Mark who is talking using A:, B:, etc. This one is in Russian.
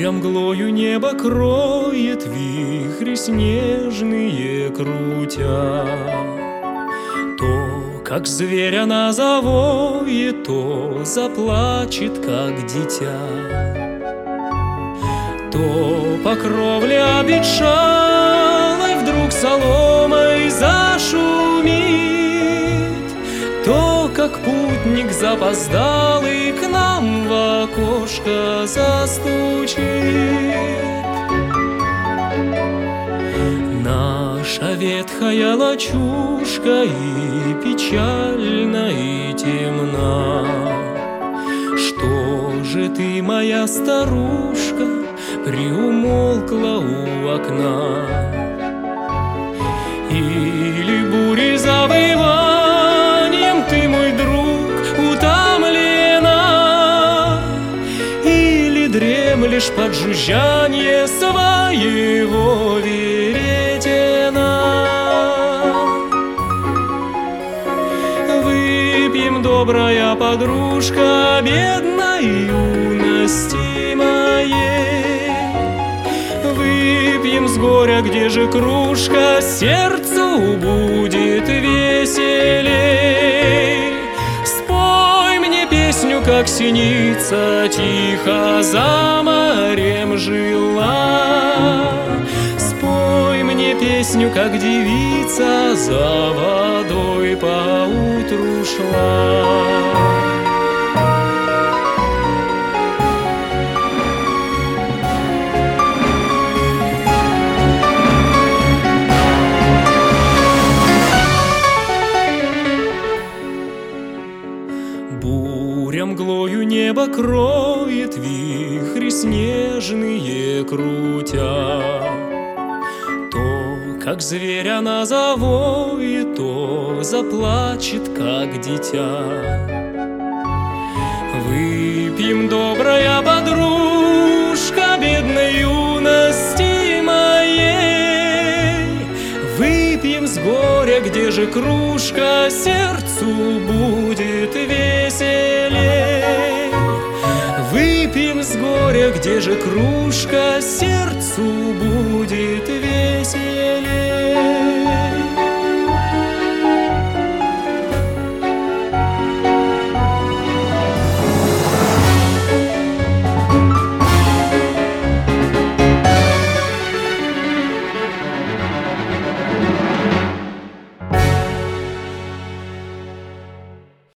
A: мглою небо кроет, вихри снежные крутя. То, как зверь она завоет, то заплачет, как дитя. То по кровле обветшалой вдруг соломой зашумит, то, как путник запоздалый к нам в окошко застучит. Наша ветхая лачушка и печальна, и темна. Что же ты, моя старушка, приумолкла у окна? Или бурей завыванием ты, мой друг, утомлена, или дремлешь под жужжанье своего веретена? Выпьем, добрая подружка, бедной юности моей. Выпьем с горя, где же кружка, сердцу будет веселей. Спой мне песню, как синица тихо за морем жила. Спой мне песню, как девица за водой поутру шла. Буря мглою небо кроет, вихри снежные крутя. То, как зверь она завоет, то заплачет, как дитя. Выпьем, добрая подружка, бедной юности моей. Выпьем с горя, где же кружка, сердцу будет веселей. Выпьем с горя, где же кружка, сердцу будет веселей.